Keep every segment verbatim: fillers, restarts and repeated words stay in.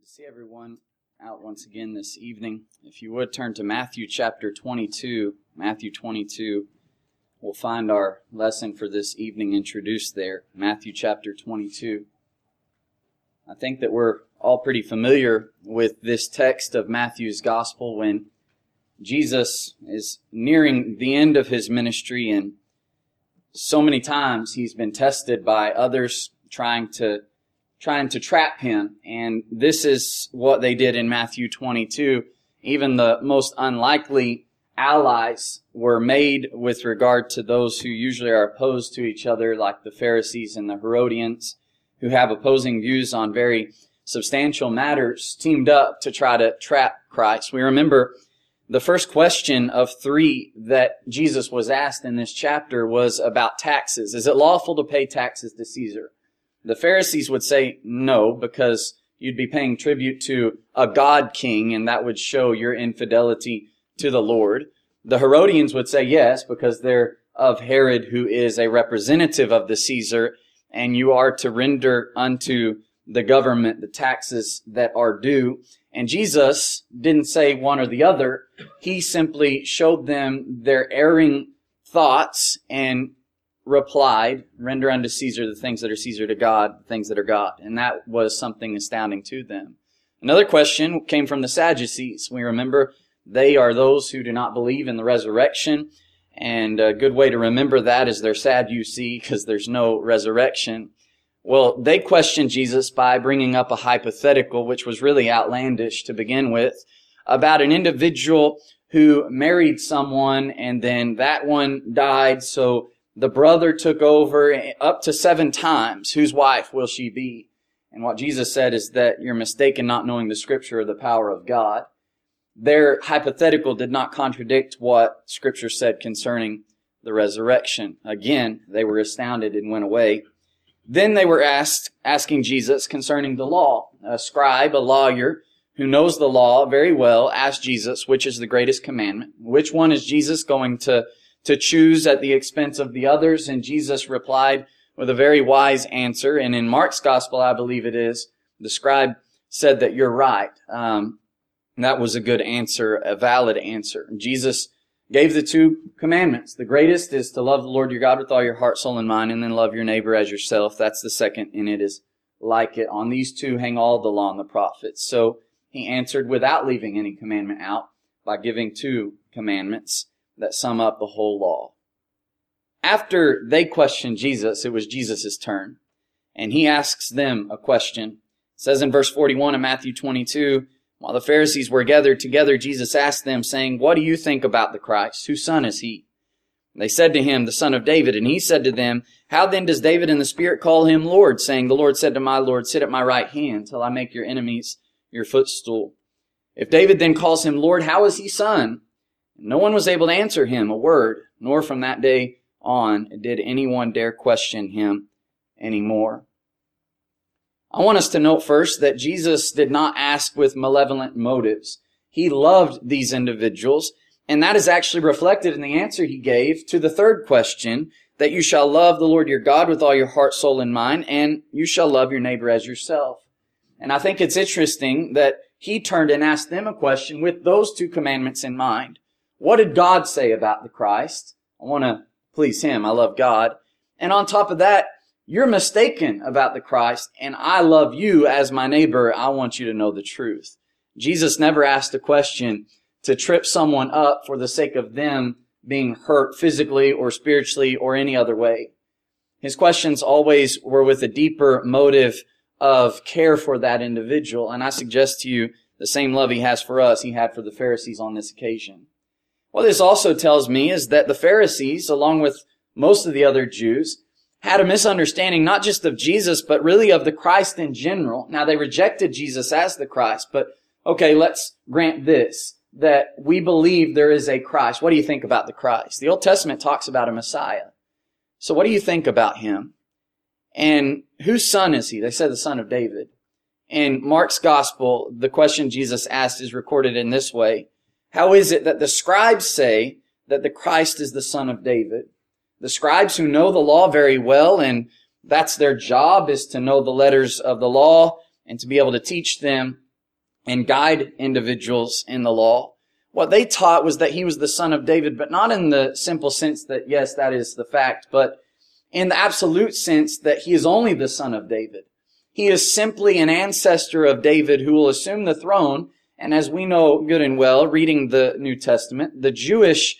see everyone out once again this evening. If you would turn to Matthew chapter twenty-two, Matthew twenty-two, we'll find our lesson for this evening introduced there. Matthew chapter twenty-two. I think that we're all pretty familiar with this text of Matthew's gospel when Jesus is nearing the end of his ministry, and so many times he's been tested by others trying to trying to trap him. And this is what they did in Matthew twenty-two. Even the most unlikely allies were made with regard to those who usually are opposed to each other, like the Pharisees and the Herodians, who have opposing views on very substantial matters, teamed up to try to trap Christ. We remember the first question of three that Jesus was asked in this chapter was about taxes. Is it lawful to pay taxes to Caesar? The Pharisees would say no, because you'd be paying tribute to a god king, and that would show your infidelity to the Lord. The Herodians would say yes, because they're of Herod, who is a representative of the Caesar, and you are to render unto the government the taxes that are due. And Jesus didn't say one or the other. He simply showed them their erring thoughts and replied, render unto Caesar the things that are Caesar, to God the things that are God. And that was something astounding to them. Another question came from the Sadducees. We remember they are those who do not believe in the resurrection. And a good way to remember that is they're sad, you see, because there's no resurrection. Well, they questioned Jesus by bringing up a hypothetical, which was really outlandish to begin with, about an individual who married someone and then that one died, so the brother took over up to seven times. Whose wife will she be? And what Jesus said is that you're mistaken, not knowing the Scripture or the power of God. Their hypothetical did not contradict what Scripture said concerning the resurrection. Again, they were astounded and went away. Then they were asked, asking Jesus concerning the law. A scribe, a lawyer who knows the law very well, asked Jesus, which is the greatest commandment? Which one is Jesus going to to choose at the expense of the others? And Jesus replied with a very wise answer. And in Mark's gospel, I believe it is, the scribe said that you're right. Um, that was a good answer, a valid answer. Jesus gave the two commandments. The greatest is to love the Lord your God with all your heart, soul, and mind, and then love your neighbor as yourself. That's the second, and it is like it. On these two hang all the law and the prophets. So he answered without leaving any commandment out by giving two commandments that sum up the whole law. After they questioned Jesus, it was Jesus' turn. And he asks them a question. It says in verse forty-one of Matthew twenty-two, while the Pharisees were gathered together, Jesus asked them, saying, what do you think about the Christ? Whose son is he? They said to him, the son of David. And he said to them, how then does David in the Spirit call him Lord, saying, the Lord said to my Lord, sit at my right hand till I make your enemies your footstool. If David then calls him Lord, how is he son? No one was able to answer him a word, nor from that day on did anyone dare question him anymore. I want us to note first that Jesus did not ask with malevolent motives. He loved these individuals, and that is actually reflected in the answer he gave to the third question, that you shall love the Lord your God with all your heart, soul, and mind, and you shall love your neighbor as yourself. And I think it's interesting that he turned and asked them a question with those two commandments in mind. What did God say about the Christ? I want to please Him. I love God. And on top of that, you're mistaken about the Christ, and I love you as my neighbor. I want you to know the truth. Jesus never asked a question to trip someone up for the sake of them being hurt physically or spiritually or any other way. His questions always were with a deeper motive of care for that individual. And I suggest to you the same love He has for us, He had for the Pharisees on this occasion. What this also tells me is that the Pharisees, along with most of the other Jews, had a misunderstanding not just of Jesus, but really of the Christ in general. Now, they rejected Jesus as the Christ, but okay, let's grant this, that we believe there is a Christ. What do you think about the Christ? The Old Testament talks about a Messiah. So what do you think about Him? And whose son is He? They said the son of David. In Mark's gospel, the question Jesus asked is recorded in this way. How is it that the scribes say that the Christ is the son of David? The scribes who know the law very well, and that's their job, is to know the letters of the law and to be able to teach them. and guide individuals in the law, what they taught was that he was the son of David, but not in the simple sense that, yes, that is the fact, but in the absolute sense that he is only the son of David. He is simply an ancestor of David who will assume the throne. And as we know good and well, reading the New Testament, the Jewish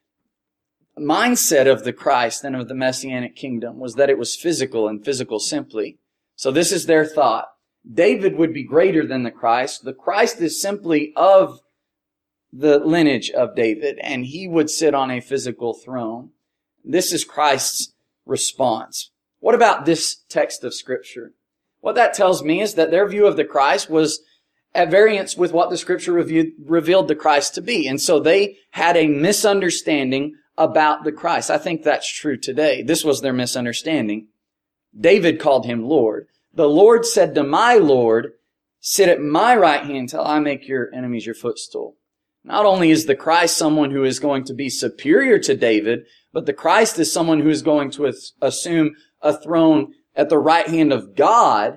mindset of the Christ and of the Messianic kingdom was that it was physical and physical simply. So this is their thought. David would be greater than the Christ. The Christ is simply of the lineage of David, and he would sit on a physical throne. This is Christ's response. What about this text of Scripture? What that tells me is that their view of the Christ was at variance with what the Scripture revealed the Christ to be. And so they had a misunderstanding about the Christ. I think that's true today. This was their misunderstanding. David called him Lord. The Lord said to my Lord, sit at my right hand till I make your enemies your footstool. Not only is the Christ someone who is going to be superior to David, but the Christ is someone who is going to assume a throne at the right hand of God,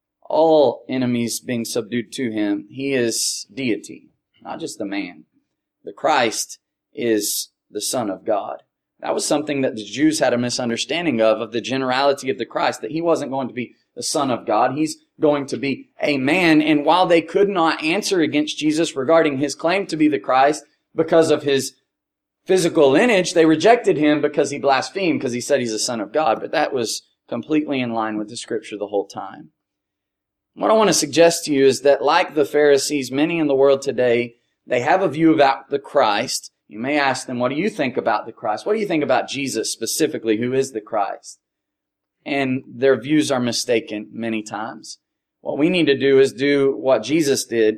all enemies being subdued to him. He is deity, not just a man. The Christ is the Son of God. That was something that the Jews had a misunderstanding of, of the generality of the Christ, that he wasn't going to be the Son of God. He's going to be a man. And while they could not answer against Jesus regarding his claim to be the Christ because of his physical lineage, they rejected him because he blasphemed, because he said he's the Son of God. But that was completely in line with the Scripture the whole time. What I want to suggest to you is that, like the Pharisees, many in the world today, they have a view about the Christ. You may ask them, what do you think about the Christ? What do you think about Jesus specifically, who is the Christ? And their views are mistaken many times. What we need to do is do what Jesus did.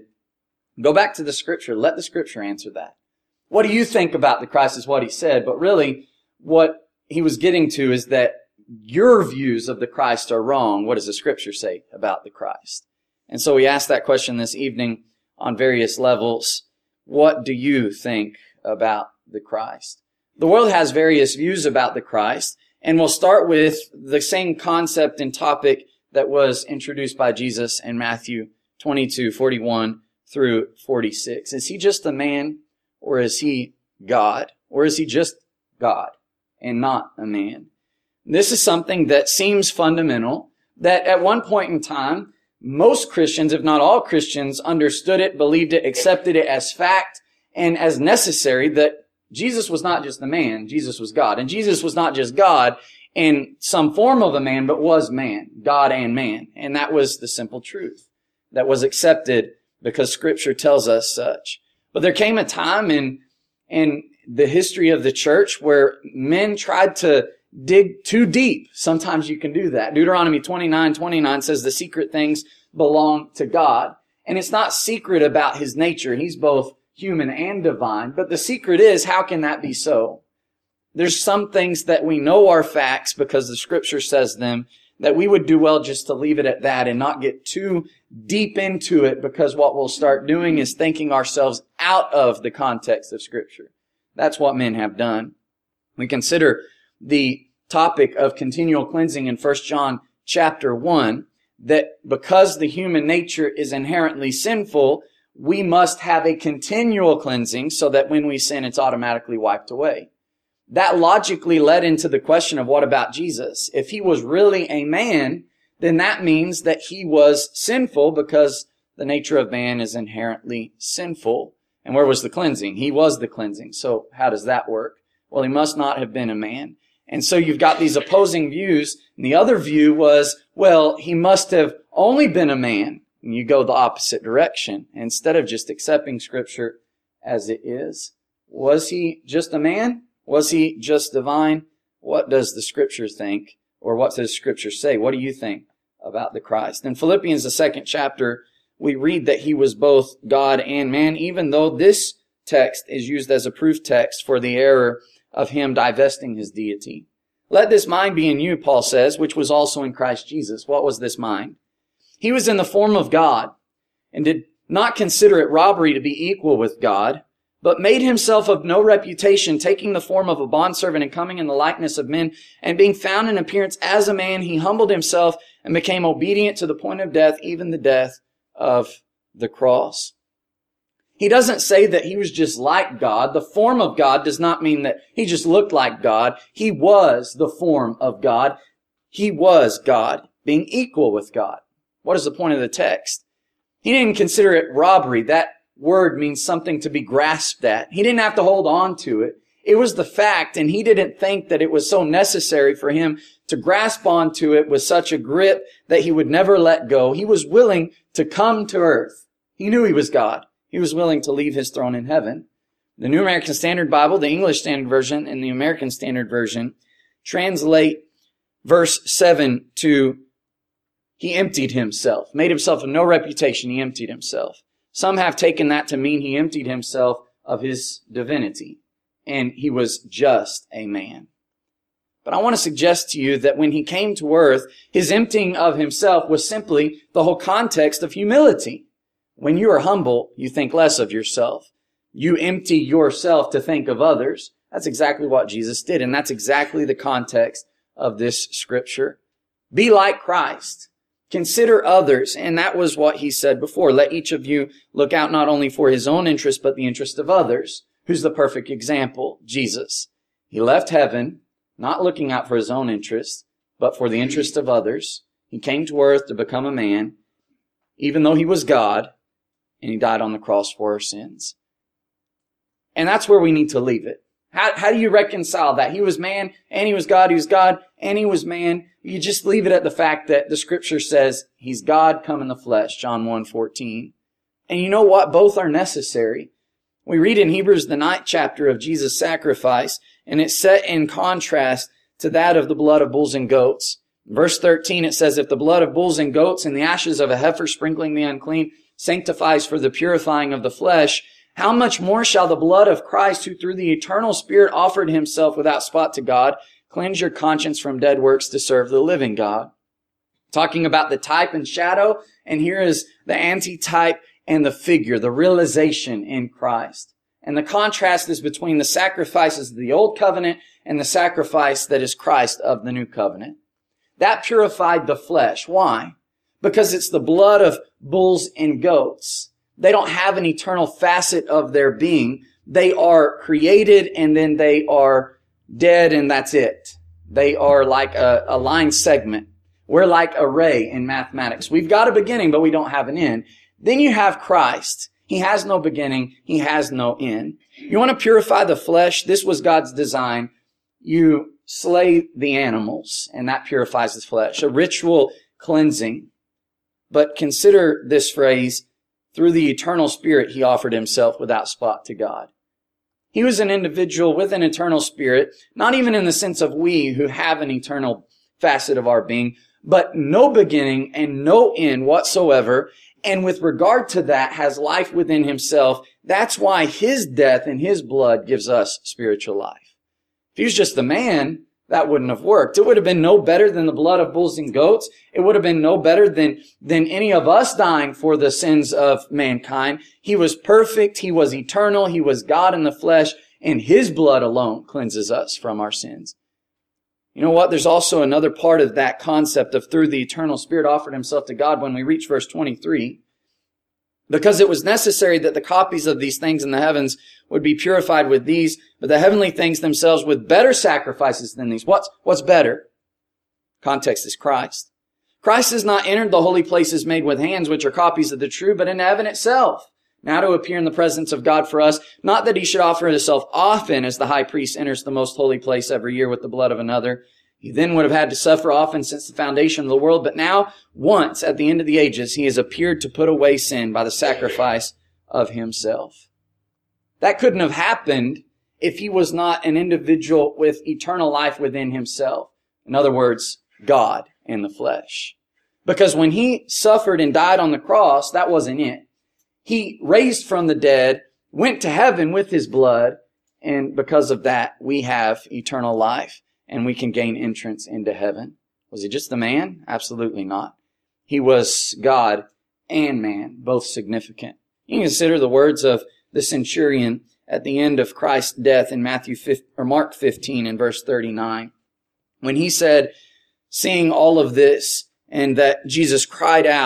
Go back to the Scripture. Let the Scripture answer that. What do you think about the Christ is what he said, but really what he was getting to is that your views of the Christ are wrong. What does the Scripture say about the Christ? And so we asked that question this evening on various levels. What do you think about the Christ? The world has various views about the Christ, and we'll start with the same concept and topic that was introduced by Jesus in Matthew twenty-two, forty-one through forty-six. Is he just a man, or is he God? Or is he just God and not a man? This is something that seems fundamental, that at one point in time, most Christians, if not all Christians, understood it, believed it, accepted it as fact and as necessary, that Jesus was not just a man, Jesus was God. And Jesus was not just God in some form of a man, but was man, God and man. And that was the simple truth that was accepted because Scripture tells us such. But there came a time in, in the history of the church where men tried to dig too deep. Sometimes you can do that. Deuteronomy twenty-nine twenty-nine says the secret things belong to God. And it's not secret about his nature. He's both human and divine. But the secret is, how can that be so? There's some things that we know are facts because the Scripture says them, that we would do well just to leave it at that and not get too deep into it, because what we'll start doing is thinking ourselves out of the context of Scripture. That's what men have done. We consider the topic of continual cleansing in First John chapter one, that because the human nature is inherently sinful, we must have a continual cleansing so that when we sin, it's automatically wiped away. That logically led into the question of, what about Jesus? If he was really a man, then that means that he was sinful, because the nature of man is inherently sinful. And where was the cleansing? He was the cleansing. So how does that work? Well, he must not have been a man. And so you've got these opposing views. And the other view was, well, he must have only been a man. And you go the opposite direction. Instead of just accepting Scripture as it is, was he just a man? Was he just divine? What does the Scripture think? Or what does Scripture say? What do you think about the Christ? In Philippians, the second chapter, we read that he was both God and man, even though this text is used as a proof text for the error of him divesting his deity. Let this mind be in you, Paul says, which was also in Christ Jesus. What was this mind? He was in the form of God and did not consider it robbery to be equal with God, but made himself of no reputation, taking the form of a bondservant and coming in the likeness of men, and being found in appearance as a man, he humbled himself and became obedient to the point of death, even the death of the cross. He doesn't say that he was just like God. The form of God does not mean that he just looked like God. He was the form of God. He was God, being equal with God. What is the point of the text? He didn't consider it robbery. That word means something to be grasped at. He didn't have to hold on to it. It was the fact, and he didn't think that it was so necessary for him to grasp onto it with such a grip that he would never let go. He was willing to come to earth. He knew he was God. He was willing to leave his throne in heaven. The New American Standard Bible, the English Standard Version, and the American Standard Version translate verse seven to, he emptied himself, made himself of no reputation, he emptied himself. Some have taken that to mean he emptied himself of his divinity, and he was just a man. But I want to suggest to you that when he came to earth, his emptying of himself was simply the whole context of humility. When you are humble, you think less of yourself. You empty yourself to think of others. That's exactly what Jesus did, and that's exactly the context of this scripture. Be like Christ. Consider others, and that was what he said before. Let each of you look out not only for his own interest, but the interest of others. Who's the perfect example? Jesus. He left heaven, not looking out for his own interest, but for the interest of others. He came to earth to become a man, even though he was God, and he died on the cross for our sins. And that's where we need to leave it. How, how do you reconcile that? He was man, and he was God. He was God, and he was man. You just leave it at the fact that the scripture says he's God come in the flesh, John one fourteen. And you know what? Both are necessary. We read in Hebrews, the ninth chapter, of Jesus' sacrifice, and it's set in contrast to that of the blood of bulls and goats. In verse thirteen, it says, if the blood of bulls and goats and the ashes of a heifer sprinkling the unclean sanctifies for the purifying of the flesh, how much more shall the blood of Christ, who through the eternal Spirit offered himself without spot to God, cleanse your conscience from dead works to serve the living God? Talking about the type and shadow, and here is the antitype and the figure, the realization in Christ. And the contrast is between the sacrifices of the old covenant and the sacrifice that is Christ of the new covenant. That purified the flesh. Why? Because it's the blood of bulls and goats. They don't have an eternal facet of their being. They are created and then they are dead and that's it. They are like a, a line segment. We're like a ray in mathematics. We've got a beginning, but we don't have an end. Then you have Christ. He has no beginning. He has no end. You want to purify the flesh? This was God's design. You slay the animals, and that purifies the flesh. A ritual cleansing. But consider this phrase, through the eternal Spirit, he offered himself without spot to God. He was an individual with an eternal spirit, not even in the sense of we who have an eternal facet of our being, but no beginning and no end whatsoever. And with regard to that, has life within himself. That's why his death and his blood gives us spiritual life. If he was just the man, that wouldn't have worked. It would have been no better than the blood of bulls and goats. It would have been no better than, than any of us dying for the sins of mankind. He was perfect. He was eternal. He was God in the flesh, and his blood alone cleanses us from our sins. You know what? There's also another part of that concept of through the eternal Spirit offered himself to God when we reach verse twenty-three. Because it was necessary that the copies of these things in the heavens would be purified with these, but the heavenly things themselves with better sacrifices than these. What's, what's better? Context is Christ. Christ has not entered the holy places made with hands, which are copies of the true, but in heaven itself. Now to appear in the presence of God for us, not that he should offer himself often as the high priest enters the most holy place every year with the blood of another. He then would have had to suffer often since the foundation of the world, but now, once at the end of the ages, he has appeared to put away sin by the sacrifice of himself. That couldn't have happened if he was not an individual with eternal life within himself. In other words, God in the flesh. Because when he suffered and died on the cross, that wasn't it. He raised from the dead, went to heaven with his blood, and because of that, we have eternal life, and we can gain entrance into heaven. Was he just a man? Absolutely not. He was God and man, both significant. You can consider the words of the centurion at the end of Christ's death in Matthew or Mark fifteen and verse thirty-nine. When he said, seeing all of this, and that Jesus cried out,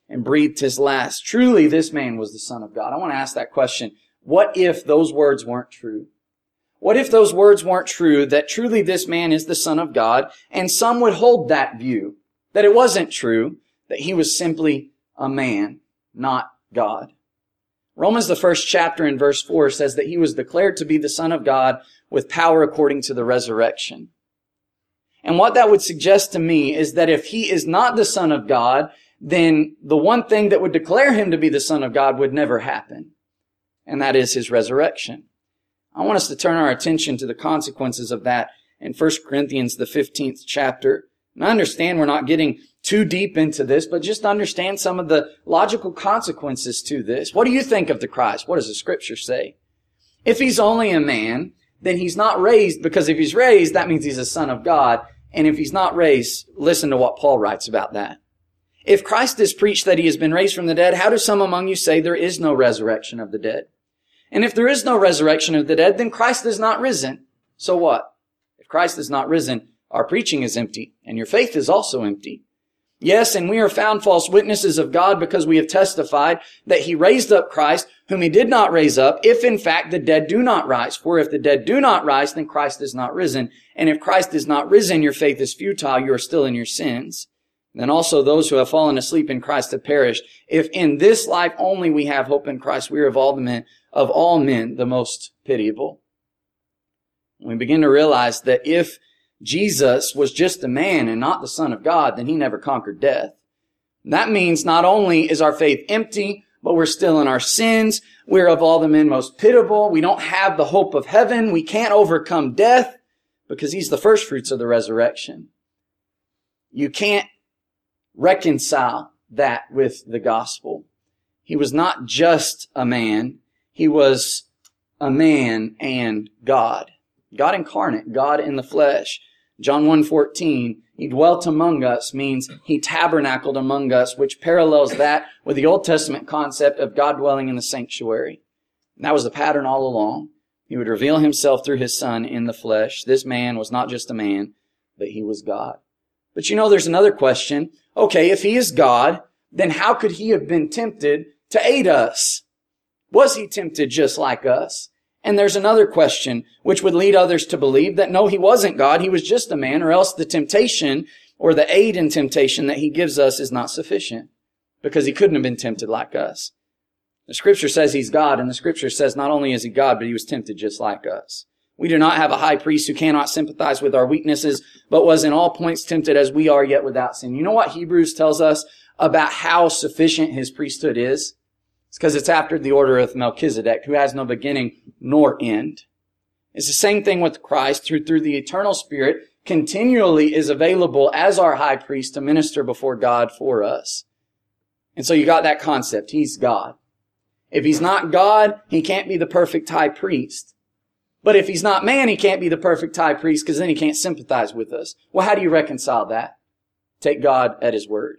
and breathed his last. Truly, this man was the Son of God. I want to ask that question. What if those words weren't true? What if those words weren't true, that truly this man is the Son of God, and some would hold that view, that it wasn't true, that he was simply a man, not God? Romans, the first chapter in verse four, says that he was declared to be the Son of God with power according to the resurrection. And what that would suggest to me is that if he is not the Son of God, then the one thing that would declare him to be the Son of God would never happen. And that is his resurrection. I want us to turn our attention to the consequences of that in First Corinthians, the fifteenth chapter. And I understand we're not getting too deep into this, but just understand some of the logical consequences to this. What do you think of the Christ? What does the Scripture say? If he's only a man, then he's not raised, because if he's raised, that means he's a son of God. And if he's not raised, listen to what Paul writes about that. If Christ is preached that he has been raised from the dead, how do some among you say there is no resurrection of the dead? And if there is no resurrection of the dead, then Christ is not risen. So what? If Christ is not risen, our preaching is empty, and your faith is also empty. Yes, and we are found false witnesses of God, because we have testified that he raised up Christ, whom he did not raise up, if in fact the dead do not rise. For if the dead do not rise, then Christ is not risen. And if Christ is not risen, your faith is futile, you are still in your sins. Then also those who have fallen asleep in Christ have perished. If in this life only we have hope in Christ, we are of all the men, of all men, the most pitiable. We begin to realize that if Jesus was just a man and not the Son of God, then he never conquered death. That means not only is our faith empty, but we're still in our sins. We're of all the men most pitiable. We don't have the hope of heaven. We can't overcome death because he's the first fruits of the resurrection. You can't reconcile that with the gospel. He was not just a man. He was a man and God. God incarnate, God in the flesh. John one fourteen, he dwelt among us means he tabernacled among us, which parallels that with the Old Testament concept of God dwelling in the sanctuary. And that was the pattern all along. He would reveal himself through his Son in the flesh. This man was not just a man, but he was God. But you know, there's another question. Okay, if he is God, then how could he have been tempted to aid us? Was he tempted just like us? And there's another question, which would lead others to believe that no, he wasn't God, he was just a man, or else the temptation or the aid in temptation that he gives us is not sufficient, because he couldn't have been tempted like us. The Scripture says he's God, and the Scripture says not only is he God, but he was tempted just like us. We do not have a high priest who cannot sympathize with our weaknesses, but was in all points tempted as we are, yet without sin. You know what Hebrews tells us about how sufficient his priesthood is? It's because it's after the order of Melchizedek, who has no beginning nor end. It's the same thing with Christ, who through the eternal Spirit continually is available as our high priest to minister before God for us. And so you got that concept. He's God. If he's not God, he can't be the perfect high priest. But if he's not man, he can't be the perfect high priest, because then he can't sympathize with us. Well, how do you reconcile that? Take God at his word.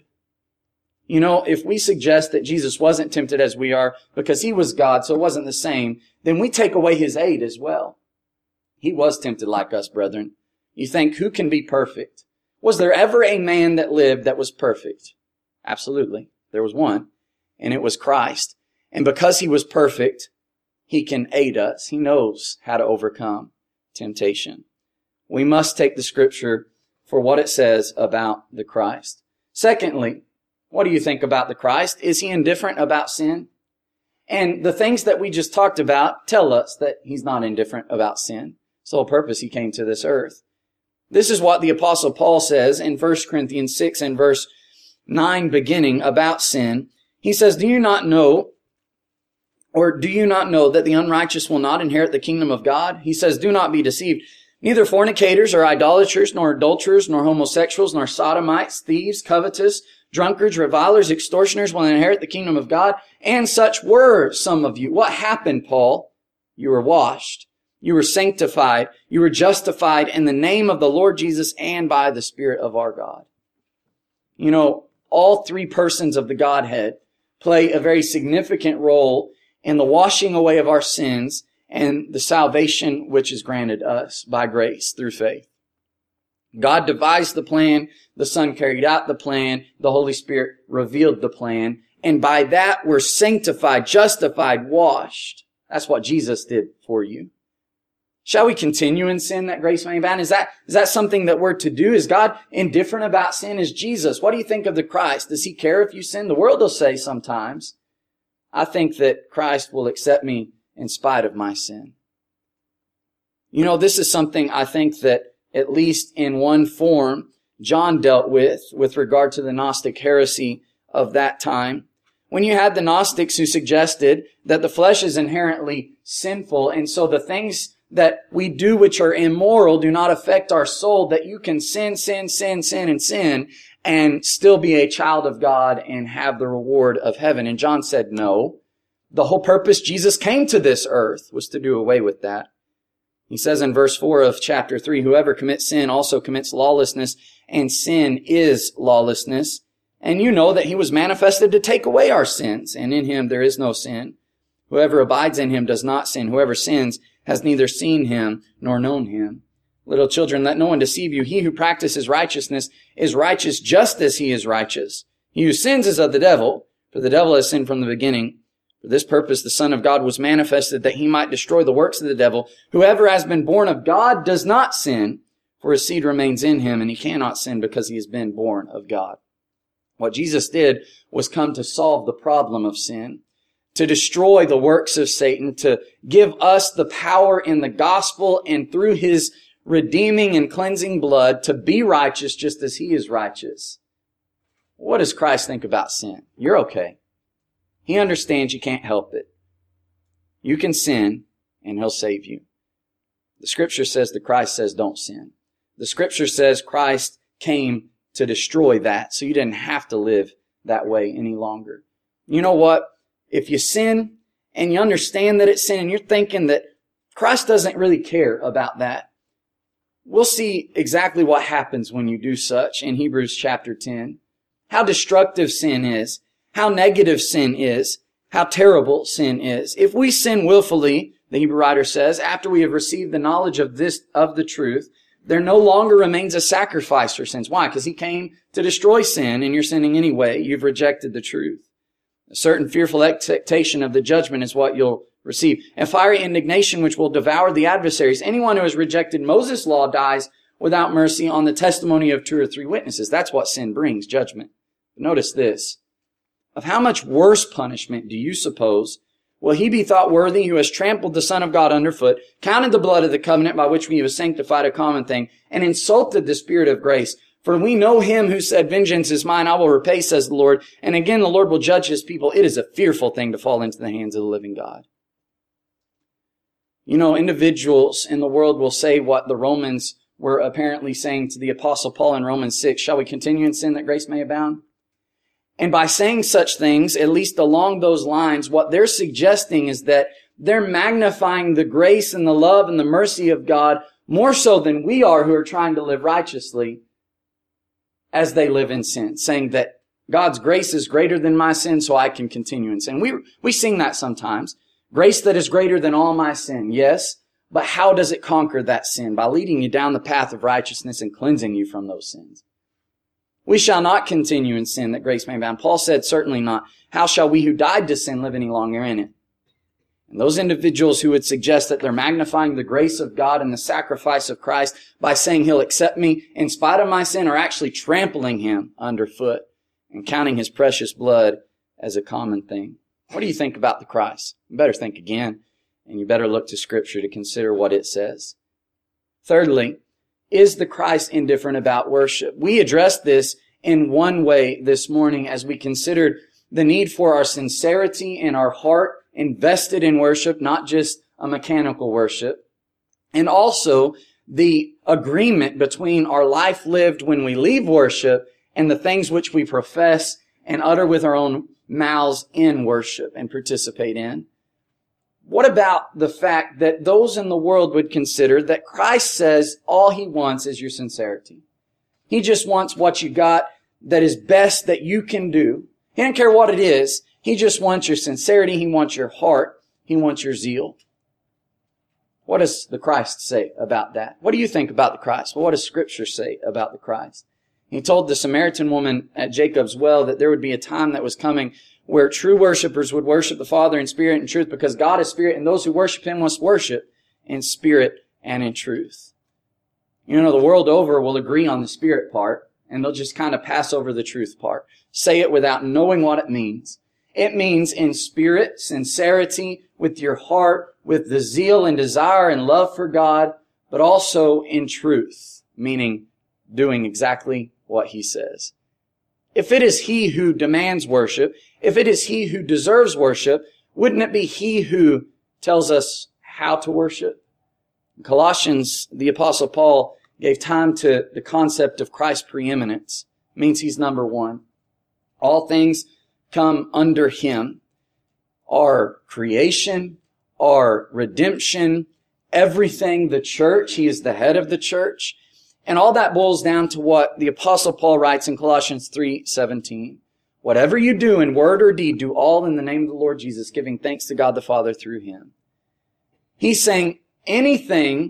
You know, if we suggest that Jesus wasn't tempted as we are because he was God, so it wasn't the same, then we take away his aid as well. He was tempted like us, brethren. You think, who can be perfect? Was there ever a man that lived that was perfect? Absolutely. There was one, and it was Christ. And because he was perfect, he can aid us. He knows how to overcome temptation. We must take the Scripture for what it says about the Christ. Secondly, what do you think about the Christ? Is he indifferent about sin? And the things that we just talked about tell us that he's not indifferent about sin. It's the whole purpose he came to this earth. This is what the Apostle Paul says in First Corinthians six and verse nine beginning about sin. He says, Do you not know, or do you not know that the unrighteous will not inherit the kingdom of God? He says, do not be deceived. Neither fornicators or idolaters, nor adulterers, nor homosexuals, nor sodomites, thieves, covetous, drunkards, revilers, extortioners will inherit the kingdom of God. And such were some of you. What happened, Paul? You were washed. You were sanctified. You were justified in the name of the Lord Jesus and by the Spirit of our God. You know, all three persons of the Godhead play a very significant role in the washing away of our sins and the salvation which is granted us by grace through faith. God devised the plan. The Son carried out the plan. The Holy Spirit revealed the plan. And by that, we're sanctified, justified, washed. That's what Jesus did for you. Shall we continue in sin that grace may abound? Is that, is that something that we're to do? Is God indifferent about sin? Is Jesus? What do you think of the Christ? Does he care if you sin? The world will say sometimes. I think that Christ will accept me in spite of my sin. You know, this is something I think that at least in one form John dealt with, with regard to the Gnostic heresy of that time. When you had the Gnostics who suggested that the flesh is inherently sinful, and so the things that we do which are immoral do not affect our soul, that you can sin, sin, sin, sin, and sin, and still be a child of God and have the reward of heaven. And John said, no. The whole purpose Jesus came to this earth was to do away with that. He says in verse four of chapter three, whoever commits sin also commits lawlessness, and sin is lawlessness. And you know that he was manifested to take away our sins, and in him there is no sin. Whoever abides in him does not sin. Whoever sins has neither seen him nor known him. Little children, let no one deceive you. He who practices righteousness is righteous just as he is righteous. He who sins is of the devil, for the devil has sinned from the beginning. For this purpose the Son of God was manifested, that he might destroy the works of the devil. Whoever has been born of God does not sin, for his seed remains in him, and he cannot sin because he has been born of God. What Jesus did was come to solve the problem of sin, to destroy the works of Satan, to give us the power in the gospel and through his redeeming and cleansing blood to be righteous just as he is righteous. What does Christ think about sin? You're okay. He understands you can't help it. You can sin and he'll save you. The scripture says that Christ says don't sin. The scripture says Christ came to destroy that, so you didn't have to live that way any longer. You know what? If you sin and you understand that it's sin and you're thinking that Christ doesn't really care about that, we'll see exactly what happens when you do such in Hebrews chapter ten. How destructive sin is, how negative sin is, how terrible sin is. If we sin willfully, the Hebrew writer says, after we have received the knowledge of this, of the truth, there no longer remains a sacrifice for sins. Why? Because he came to destroy sin, and you're sinning anyway. You've rejected the truth. A certain fearful expectation of the judgment is what you'll receive. And fiery indignation which will devour the adversaries. Anyone who has rejected Moses' law dies without mercy on the testimony of two or three witnesses. That's what sin brings, judgment. But notice this. Of how much worse punishment do you suppose will he be thought worthy who has trampled the Son of God underfoot, counted the blood of the covenant by which we have sanctified a common thing, and insulted the Spirit of grace? For we know him who said, vengeance is mine, I will repay, says the Lord. And again, the Lord will judge his people. It is a fearful thing to fall into the hands of the living God. You know, individuals in the world will say what the Romans were apparently saying to the Apostle Paul in Romans six. Shall we continue in sin that grace may abound? And by saying such things, at least along those lines, what they're suggesting is that they're magnifying the grace and the love and the mercy of God more so than we are who are trying to live righteously as they live in sin, saying that God's grace is greater than my sin, so I can continue in sin. We, we sing that sometimes. Grace that is greater than all my sin. Yes, but how does it conquer that sin? By leading you down the path of righteousness and cleansing you from those sins. We shall not continue in sin that grace may abound. Paul said, certainly not. How shall we who died to sin live any longer in it? And those individuals who would suggest that they're magnifying the grace of God and the sacrifice of Christ by saying he'll accept me in spite of my sin are actually trampling him underfoot and counting his precious blood as a common thing. What do you think about the Christ? You better think again, and you better look to Scripture to consider what it says. Thirdly, is the Christ indifferent about worship? We addressed this in one way this morning as we considered the need for our sincerity and our heart invested in worship, not just a mechanical worship. And also the agreement between our life lived when we leave worship and the things which we profess and utter with our own mouths in worship and participate in. What about the fact that those in the world would consider that Christ says all he wants is your sincerity? He just wants what you got that is best that you can do. He doesn't care what it is. He just wants your sincerity. He wants your heart. He wants your zeal. What does the Christ say about that? What do you think about the Christ? Well, what does Scripture say about the Christ? He told the Samaritan woman at Jacob's well that there would be a time that was coming where true worshipers would worship the Father in spirit and truth, because God is spirit, and those who worship Him must worship in spirit and in truth. You know, the world over will agree on the spirit part, and they'll just kind of pass over the truth part. Say it without knowing what it means. It means in spirit, sincerity, with your heart, with the zeal and desire and love for God, but also in truth, meaning doing exactly what He says. If it is He who demands worship, if it is He who deserves worship, wouldn't it be He who tells us how to worship? In Colossians, the Apostle Paul gave time to the concept of Christ's preeminence. It means He's number one. All things come under Him. Our creation, our redemption, everything, the church. He is the head of the church. And all that boils down to what the Apostle Paul writes in Colossians three seventeen. Whatever you do in word or deed, do all in the name of the Lord Jesus, giving thanks to God the Father through Him. He's saying anything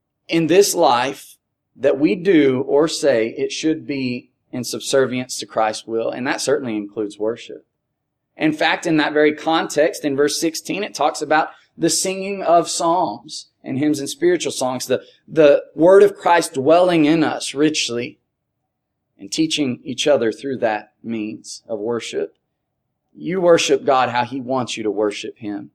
in this life that we do or say, it should be in subservience to Christ's will. And that certainly includes worship. In fact, in that very context, in verse sixteen, it talks about the singing of psalms and hymns and spiritual songs, the, the word of Christ dwelling in us richly and teaching each other through that means of worship. You worship God how He wants you to worship Him.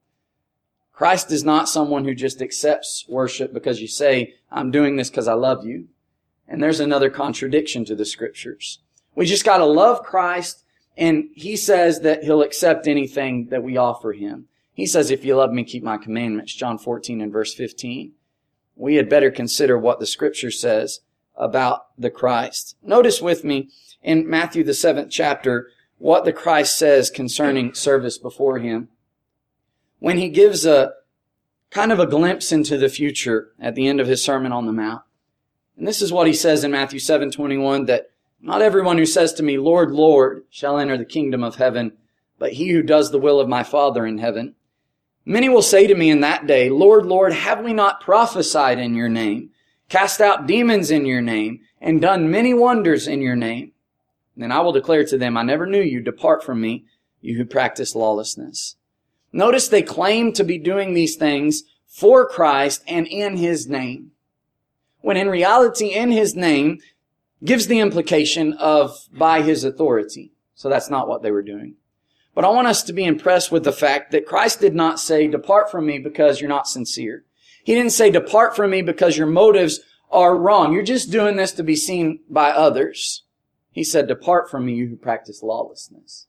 Christ is not someone who just accepts worship because you say, I'm doing this because I love you. And there's another contradiction to the Scriptures. We just got to love Christ, and He says that He'll accept anything that we offer Him. He says, if you love me, keep my commandments, John fourteen and verse fifteen. We had better consider what the Scripture says about the Christ. Notice with me in Matthew the seventh chapter what the Christ says concerning service before Him. When He gives a kind of a glimpse into the future at the end of His Sermon on the Mount. And this is what He says in Matthew seven twenty-one, that not everyone who says to me, Lord, Lord, shall enter the kingdom of heaven, but he who does the will of my Father in heaven. Many will say to me in that day, Lord, Lord, have we not prophesied in your name, cast out demons in your name, and done many wonders in your name? And then I will declare to them, I never knew you. Depart from me, you who practice lawlessness. Notice they claim to be doing these things for Christ and in His name, when in reality, in His name gives the implication of by His authority. So that's not what they were doing. But I want us to be impressed with the fact that Christ did not say, depart from me because you're not sincere. He didn't say, depart from me because your motives are wrong. You're just doing this to be seen by others. He said, depart from me, you who practice lawlessness.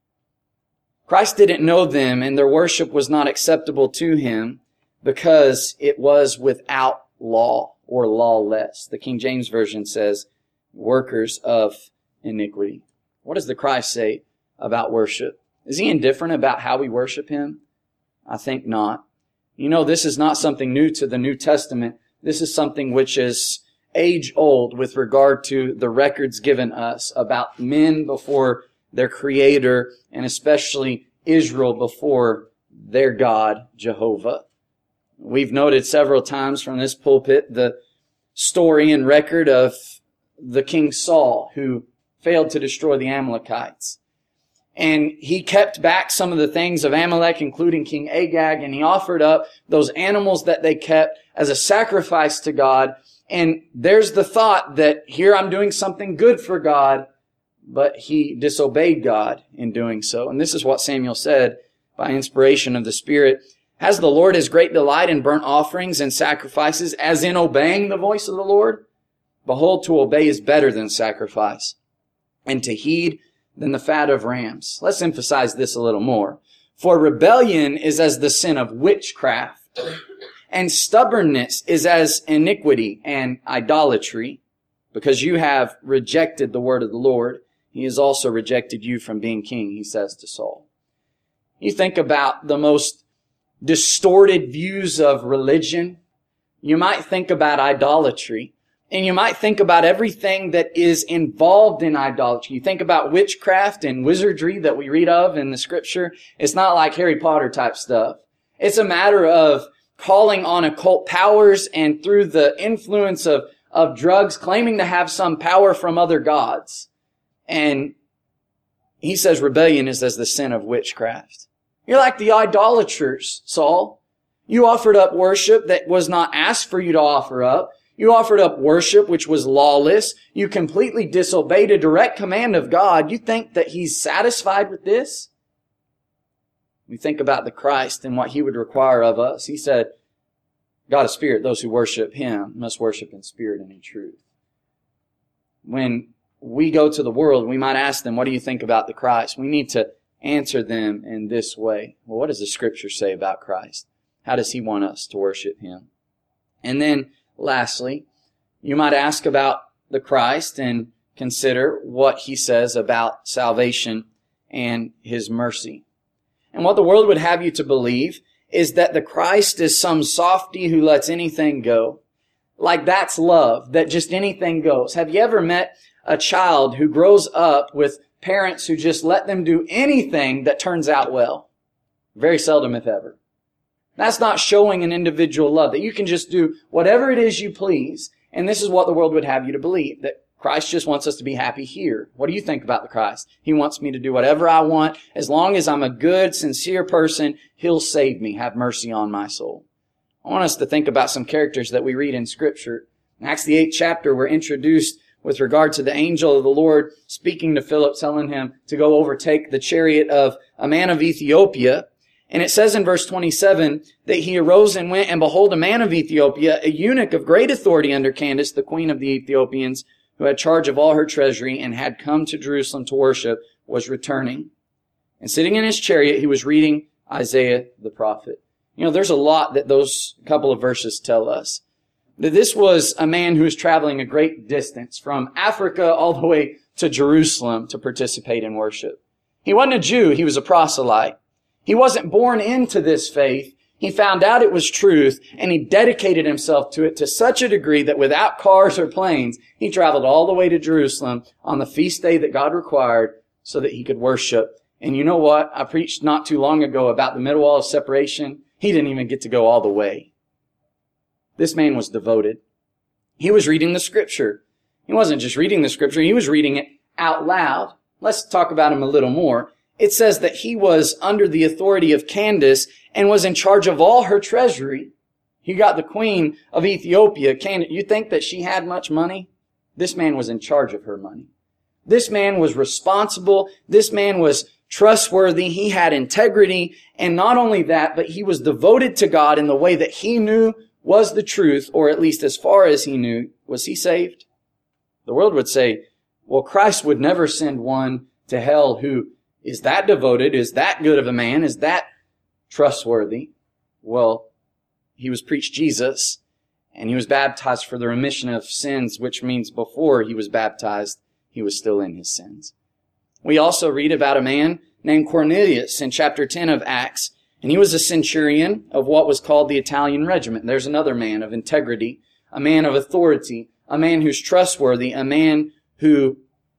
Christ didn't know them, and their worship was not acceptable to Him because it was without law or lawless. The King James Version says, workers of iniquity. What does the Christ say about worship? Is He indifferent about how we worship Him? I think not. You know, this is not something new to the New Testament. This is something which is age old with regard to the records given us about men before their Creator, and especially Israel before their God, Jehovah. We've noted several times from this pulpit the story and record of the King Saul, who failed to destroy the Amalekites. And he kept back some of the things of Amalek, including King Agag, and he offered up those animals that they kept as a sacrifice to God. And there's the thought that here I'm doing something good for God, but he disobeyed God in doing so. And this is what Samuel said by inspiration of the Spirit. Has the Lord His great delight in burnt offerings and sacrifices, as in obeying the voice of the Lord? Behold, to obey is better than sacrifice, and to heed than the fat of rams. Let's emphasize this a little more. For rebellion is as the sin of witchcraft, and stubbornness is as iniquity and idolatry. Because you have rejected the word of the Lord, He has also rejected you from being king, He says to Saul. You think about the most distorted views of religion. You might think about idolatry. And you might think about everything that is involved in idolatry. You think about witchcraft and wizardry that we read of in the Scripture. It's not like Harry Potter type stuff. It's a matter of calling on occult powers and through the influence of, of drugs, claiming to have some power from other gods. And He says rebellion is as the sin of witchcraft. You're like the idolaters, Saul. You offered up worship that was not asked for you to offer up. You offered up worship which was lawless. You completely disobeyed a direct command of God. You think that He's satisfied with this? We think about the Christ and what He would require of us. He said, God is spirit. Those who worship Him must worship in spirit and in truth. When we go to the world, we might ask them, what do you think about the Christ? We need to answer them in this way. Well, what does the Scripture say about Christ? How does He want us to worship Him? And then, lastly, you might ask about the Christ and consider what He says about salvation and His mercy. And what the world would have you to believe is that the Christ is some softy who lets anything go. Like that's love, that just anything goes. Have you ever met a child who grows up with parents who just let them do anything that turns out well? Very seldom, if ever. That's not showing an individual love, that you can just do whatever it is you please. And this is what the world would have you to believe, that Christ just wants us to be happy here. What do you think about the Christ? He wants me to do whatever I want. As long as I'm a good, sincere person, He'll save me. Have mercy on my soul. I want us to think about some characters that we read in Scripture. In Acts the eighth chapter, we're introduced with regard to the angel of the Lord speaking to Philip, telling him to go overtake the chariot of a man of Ethiopia. And it says in verse twenty-seven that he arose and went, and behold, a man of Ethiopia, a eunuch of great authority under Candace, the queen of the Ethiopians, who had charge of all her treasury and had come to Jerusalem to worship, was returning. And sitting in his chariot, he was reading Isaiah the prophet. You know, there's a lot that those couple of verses tell us. That this was a man who was traveling a great distance from Africa all the way to Jerusalem to participate in worship. He wasn't a Jew, he was a proselyte. He wasn't born into this faith. He found out it was truth, and he dedicated himself to it to such a degree that without cars or planes, he traveled all the way to Jerusalem on the feast day that God required so that he could worship. And you know what? I preached not too long ago about the middle wall of separation. He didn't even get to go all the way. This man was devoted. He was reading the Scripture. He wasn't just reading the Scripture, he was reading it out loud. Let's talk about him a little more. It says that he was under the authority of Candace and was in charge of all her treasury. You got the queen of Ethiopia, Candace. You think that she had much money? This man was in charge of her money. This man was responsible. This man was trustworthy. He had integrity. And not only that, but he was devoted to God in the way that he knew was the truth, or at least as far as he knew. Was he saved? The world would say, well, Christ would never send one to hell who is that devoted, is that good of a man, is that trustworthy. Well, he was preached Jesus, and he was baptized for the remission of sins, which means before he was baptized, he was still in his sins. We also read about a man named Cornelius in chapter ten of Acts, and he was a centurion of what was called the Italian regiment. There's another man of integrity, a man of authority, a man who's trustworthy, a man who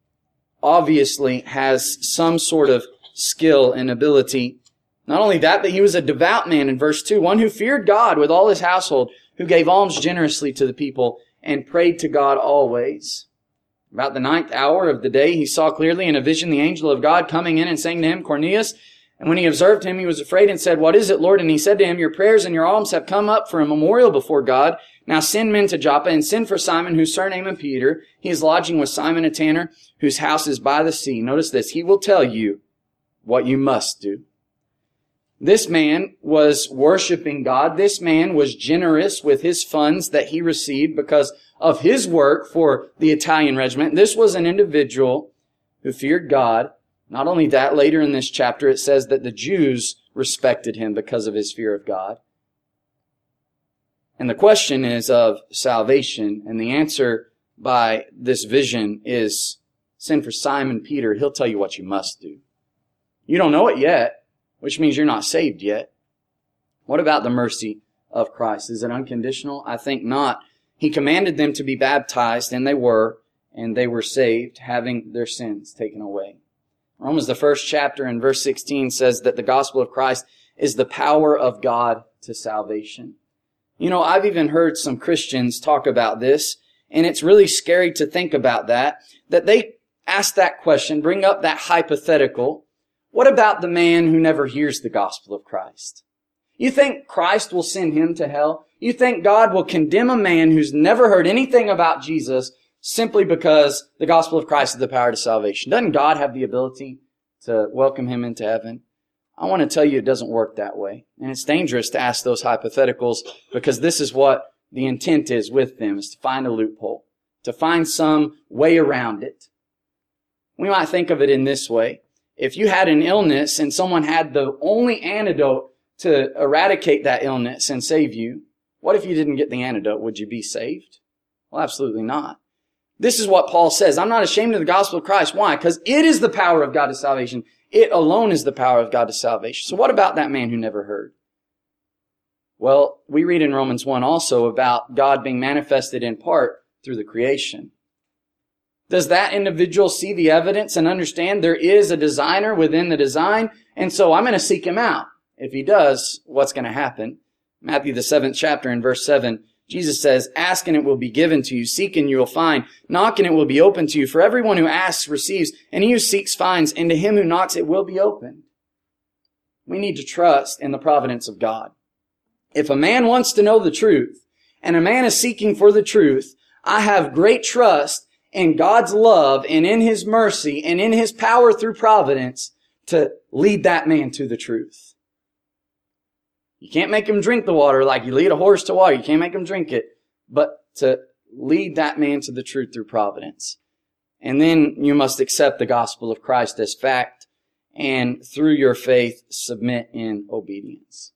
obviously has some sort of skill and ability. Not only that, but he was a devout man in verse two, one who feared God with all his household, who gave alms generously to the people and prayed to God always. About the ninth hour of the day, he saw clearly in a vision the angel of God coming in and saying to him, Cornelius. And when he observed him, he was afraid and said, What is it, Lord? And he said to him, Your prayers and your alms have come up for a memorial before God. Now send men to Joppa and send for Simon, whose surname is Peter. He is lodging with Simon a tanner, whose house is by the sea. Notice this. He will tell you what you must do. This man was worshiping God. This man was generous with his funds that he received because of his work for the Italian regiment. This was an individual who feared God. Not only that, later in this chapter it says that the Jews respected him because of his fear of God. And the question is of salvation, and the answer by this vision is send for Simon Peter. He'll tell you what you must do. You don't know it yet, which means you're not saved yet. What about the mercy of Christ? Is it unconditional? I think not. He commanded them to be baptized, and they were, and they were saved, having their sins taken away. Romans, the first chapter in verse sixteen says that the gospel of Christ is the power of God to salvation. You know, I've even heard some Christians talk about this, and it's really scary to think about that, that they ask that question, bring up that hypothetical. What about the man who never hears the gospel of Christ? You think Christ will send him to hell? You think God will condemn a man who's never heard anything about Jesus simply because the gospel of Christ is the power to salvation? Doesn't God have the ability to welcome him into heaven? I want to tell you it doesn't work that way. And it's dangerous to ask those hypotheticals because this is what the intent is with them, is to find a loophole, to find some way around it. We might think of it in this way. If you had an illness and someone had the only antidote to eradicate that illness and save you, what if you didn't get the antidote? Would you be saved? Well, absolutely not. This is what Paul says. I'm not ashamed of the gospel of Christ. Why? Because it is the power of God to salvation. It alone is the power of God to salvation. So what about that man who never heard? Well, we read in Romans one also about God being manifested in part through the creation. Does that individual see the evidence and understand there is a designer within the design? And so I'm going to seek him out. If he does, what's going to happen? Matthew, the seventh chapter in verse seven, Jesus says, ask and it will be given to you. Seek and you will find. Knock and it will be opened to you. For everyone who asks receives, and he who seeks finds, and to him who knocks it will be opened. We need to trust in the providence of God. If a man wants to know the truth, and a man is seeking for the truth, I have great trust in God's love and in His mercy and in His power through providence to lead that man to the truth. You can't make him drink the water like you lead a horse to water. You can't make him drink it, but to lead that man to the truth through providence. And then you must accept the gospel of Christ as fact and through your faith submit in obedience.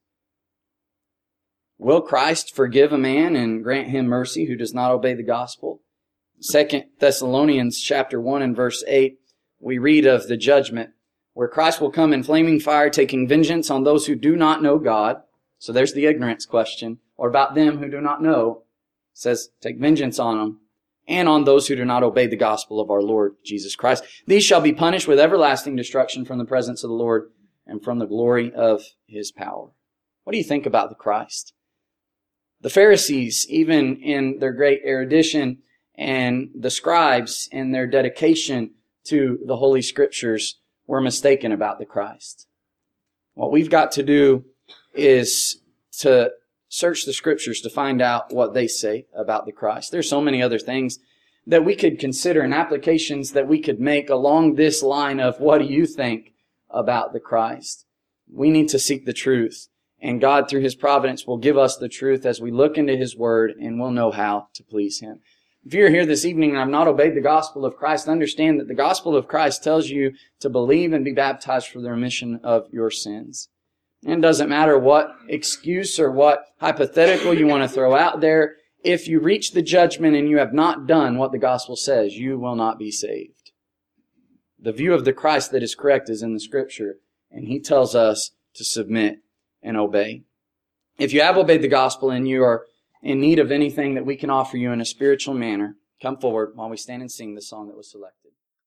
Will Christ forgive a man and grant him mercy who does not obey the gospel? Second Thessalonians chapter one and verse eight, we read of the judgment where Christ will come in flaming fire, taking vengeance on those who do not know God. So there's the ignorance question, or about them who do not know. It says, take vengeance on them, and on those who do not obey the gospel of our Lord Jesus Christ. These shall be punished with everlasting destruction from the presence of the Lord and from the glory of His power. What do you think about the Christ? The Pharisees, even in their great erudition, and the scribes in their dedication to the Holy Scriptures, were mistaken about the Christ. What we've got to do is to search the Scriptures to find out what they say about the Christ. There's so many other things that we could consider and applications that we could make along this line of what do you think about the Christ. We need to seek the truth. And God, through His providence, will give us the truth as we look into His Word, and we'll know how to please Him. If you're here this evening and have not obeyed the gospel of Christ, understand that the gospel of Christ tells you to believe and be baptized for the remission of your sins. And it doesn't matter what excuse or what hypothetical you want to throw out there. If you reach the judgment and you have not done what the gospel says, you will not be saved. The view of the Christ that is correct is in the Scripture, and He tells us to submit and obey. If you have obeyed the gospel and you are in need of anything that we can offer you in a spiritual manner, come forward while we stand and sing the song that was selected.